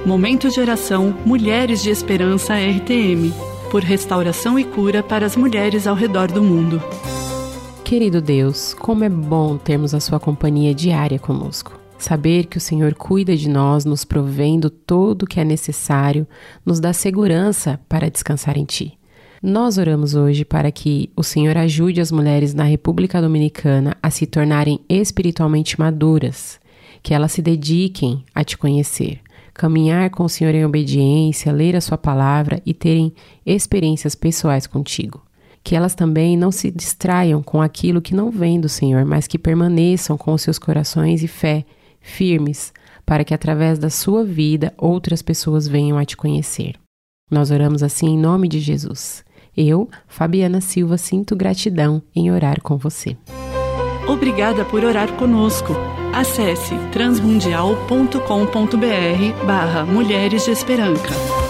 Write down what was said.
Momento de oração Mulheres de Esperança RTM, por restauração e cura para as mulheres ao redor do mundo. Querido Deus, como é bom termos a sua companhia diária conosco. Saber que o Senhor cuida de nós, nos provendo todo o que é necessário, nos dá segurança para descansar em Ti. Nós oramos hoje para que o Senhor ajude as mulheres na República Dominicana a se tornarem espiritualmente maduras, que elas se dediquem a Te conhecer, caminhar com o Senhor em obediência, ler a Sua palavra e terem experiências pessoais contigo. Que elas também não se distraiam com aquilo que não vem do Senhor, mas que permaneçam com os seus corações e fé firmes, para que através da sua vida outras pessoas venham a Te conhecer. Nós oramos assim em nome de Jesus. Eu, Fabiana Silva, sinto gratidão em orar com você. Obrigada por orar conosco. Acesse transmundial.com.br/Mulheres de Esperança.